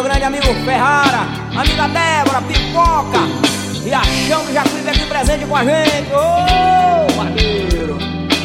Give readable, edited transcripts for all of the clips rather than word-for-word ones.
meu grande amigo Ferrara, amiga Débora, Pipoca e a Chão do Jacuípe aqui presente com a gente. Ô, barbeiro!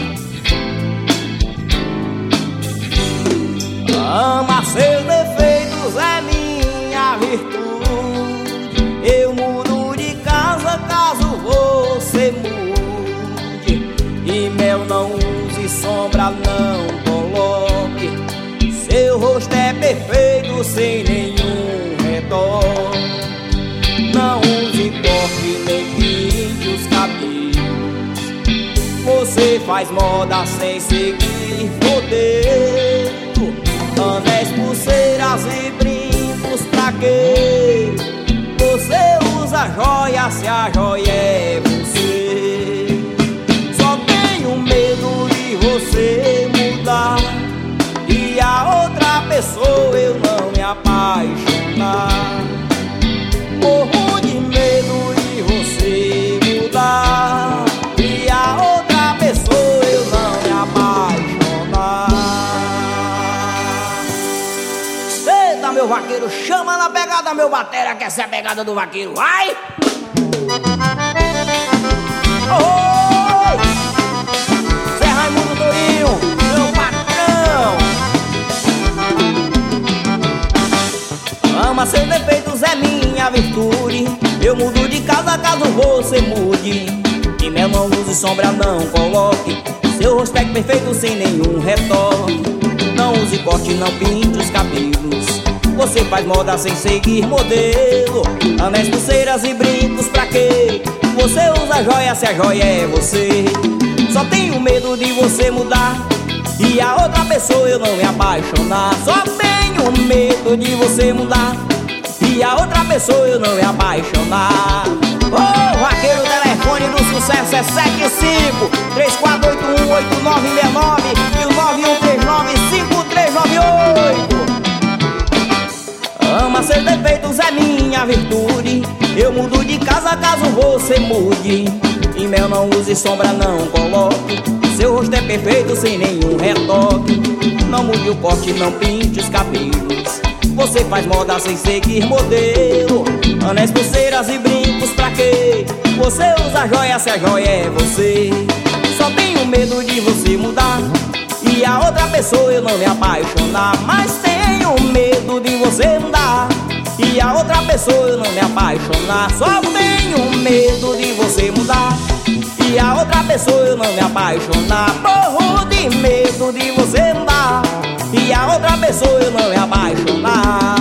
Ama seus defeitos é minha virtude. Eu mudo de casa caso você mude. E mel não use, sombra não coloque. Seu rosto é perfeito sem nenhum retoque. Não use corte nem pinte os cabelos. Você faz moda sem seguir modelo. Anéis, pulseiras e brincos pra quê? Você usa joia se a joia é você. Só tenho medo de você mudar e a outra pessoa eu não me apaixonar. Morro de medo de você mudar e a outra pessoa eu não me apaixonar. Eita, meu vaqueiro, chama na pegada, meu batera, que essa é a pegada do vaqueiro, vai! Oi! Zé Raimundo Dorinho, meu patrão. Ama seus defeitos é minha virtude. Eu mudo de casa caso você mude. E mel não use, sombra não coloque. Seu rosto é perfeito sem nenhum retoque. Não use corte, não pinte os cabelos. Você faz moda sem seguir modelo. Anéis, pulseiras e brincos pra quê? Você usa joia se a joia é você. Só tenho medo de você mudar e a outra pessoa eu não me apaixonar. Só tenho medo de você mudar e a outra pessoa eu não me apaixonar. Ô, vaqueiro, o telefone do sucesso é 75-3481-8969 e o 9139-5398. Ama seus defeitos é minha virtude. Eu mudo de casa caso você mude. E mel não use, sombra não coloque. Seu rosto é perfeito sem nenhum retoque. Não mude o corte, não pinte os cabelos. Você faz moda sem seguir modelo. Anéis, pulseiras e brincos pra quê? Você usa joia se a joia é você. Só tenho medo de você mudar e a outra pessoa eu não me apaixonar. Mas tenho medo de você mudar e a outra pessoa eu não me apaixonar. Só tenho medo de você mudar e a outra pessoa eu não me apaixonar. Morro de medo de você mudar e a outra pessoa eu não me apaixonar.